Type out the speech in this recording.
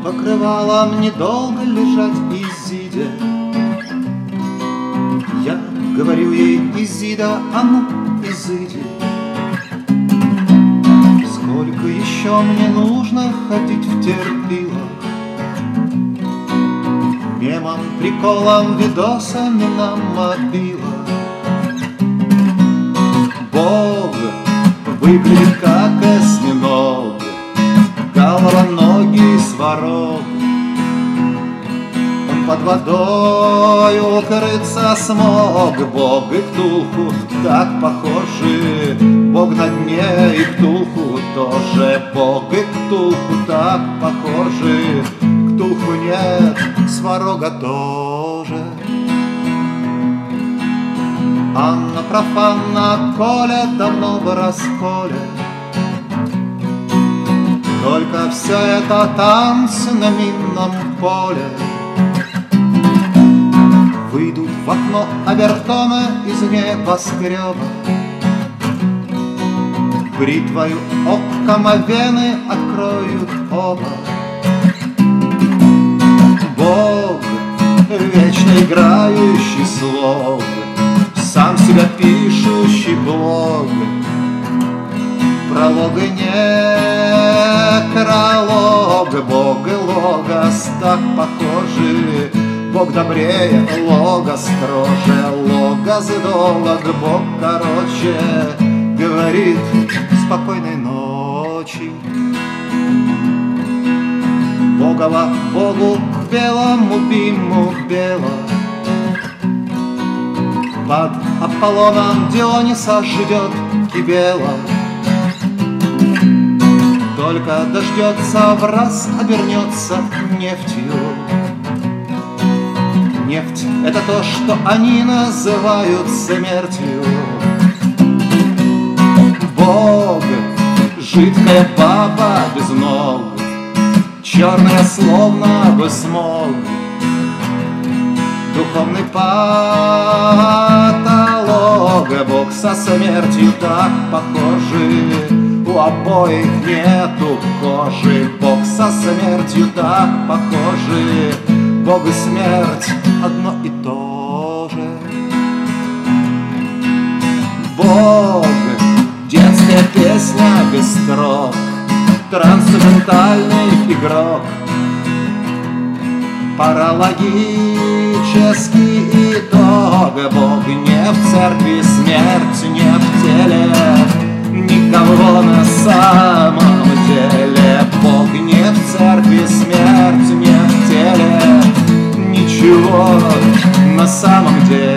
покрывалом недолго лежать Изиде. Я говорю ей: Изида, а ну, изыди. Сколько еще мне нужно ходить в терпилах, мемом, приколом, видосами на мобилах. Бог выглядит как осьминог, головоногий сварог. Он под водой укрыться смог. Бог и Ктулху так похожи, Бог на дне и Ктулху тоже. Бог и Ктулху так похожи, Ктулху нет, сварога тоже. Анна профанна, Коля давно в расколе. Только все это танцы на минном поле. Выйдут в окно Обертона из небоскреба, бритвою оккамовены откроют оба. Бог, вечно играющий слог, сам себя пишущий блог. Пролога не кролог, Бог и Логос так похожи. Бог добрее, Логос строже, Логос долг, Бог короче. Говорит: спокойной ночи. Богова Богу белому биму бело. Под Аполлоном Диониса ждет Кибела. Только дождется, враз обернется нефтью. Нефть — это то, что они называют смертью. Бог — жидкая баба без ног, черная словно бы смог. Духовный патолог, Бог со смертью так похожи. У обоих нету кожи, Бог со смертью так похожи. Бог и смерть одно и то же. Бог — детская песня без строк, трансцендентальный игрок. Паралогический итог. Бог не в церкви, смерть не в теле, никого на самом деле. Бог не в церкви, смерть не в теле, ничего на самом деле.